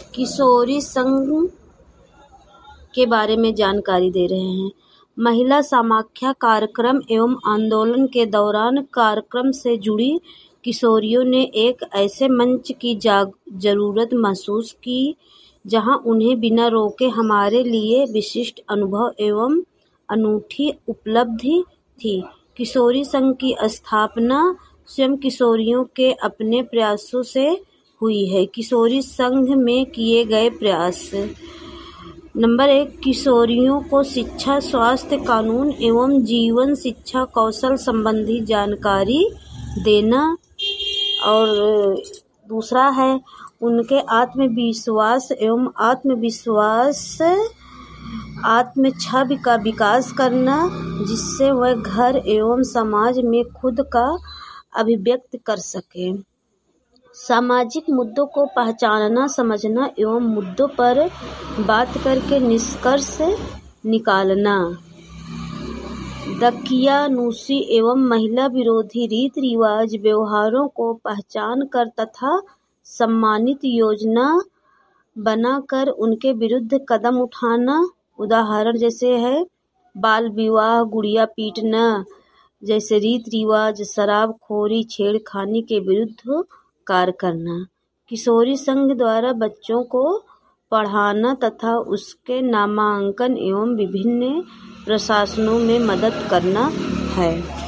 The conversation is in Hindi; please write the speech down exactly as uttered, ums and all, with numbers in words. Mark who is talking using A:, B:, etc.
A: किशोरी संघ के बारे में जानकारी दे रहे हैं। महिला समाख्या कार्यक्रम एवं आंदोलन के दौरान कार्यक्रम से जुड़ी किशोरियों ने एक ऐसे मंच की जरूरत महसूस की जहां उन्हें बिना रोके हमारे लिए विशिष्ट अनुभव एवं अनूठी उपलब्धि थी। किशोरी संघ की स्थापना स्वयं किशोरियों के अपने प्रयासों से हुई है। किशोरी संघ में किए गए प्रयास: नंबर एक, किशोरियों को शिक्षा, स्वास्थ्य, कानून एवं जीवन शिक्षा कौशल संबंधी जानकारी देना। और दूसरा है उनके आत्मविश्वास एवं आत्मविश्वास आत्मच्छा का विकास करना, जिससे वह घर एवं समाज में खुद का अभिव्यक्त कर सके। सामाजिक मुद्दों को पहचानना, समझना एवं मुद्दों पर बात करके निष्कर्ष निकालना। दकियानूसी एवं महिला विरोधी रीति रिवाज व्यवहारों को पहचान कर तथा सम्मानित योजना बनाकर उनके विरुद्ध कदम उठाना। उदाहरण जैसे है बाल विवाह, गुड़िया पीटना जैसे रीति रिवाज, शराबखोरी, छेड़खानी के विरुद्ध कार्य करना। किशोरी संघ द्वारा बच्चों को पढ़ाना तथा उसके नामांकन एवं विभिन्न प्रशासनों में मदद करना है।